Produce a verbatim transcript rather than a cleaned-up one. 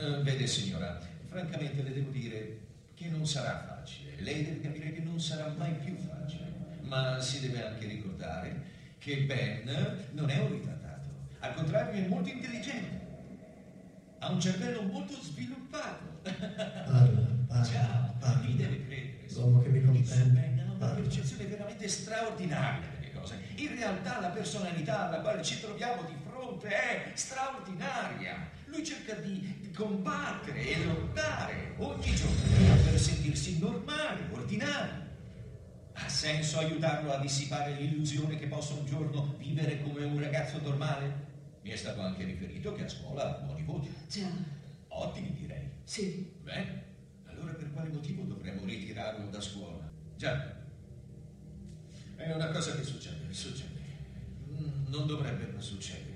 Uh, vede signora, francamente le devo dire che non sarà facile. Lei deve capire che non sarà mai più facile. Ma si deve anche ricordare che Ben non è un ritardato. Al contrario, è molto intelligente. Ha un cervello molto sviluppato. Parla, parla, Ciao, parla. mi deve credere. L'uomo che mi comprende. Ben ha una Parla. percezione veramente straordinaria delle cose. In realtà la personalità alla quale ci troviamo di fronte è straordinaria. Lui cerca di, di combattere e lottare ogni giorno per sentirsi normale, ordinario. Ha senso aiutarlo a dissipare l'illusione che possa un giorno vivere come un ragazzo normale? Mi è stato anche riferito che a scuola ha buoni voti. Già. Ottimi, direi. Sì. Bene, allora per quale motivo dovremmo ritirarlo da scuola? Già, è una cosa che succede, succede. Non dovrebbe succedere.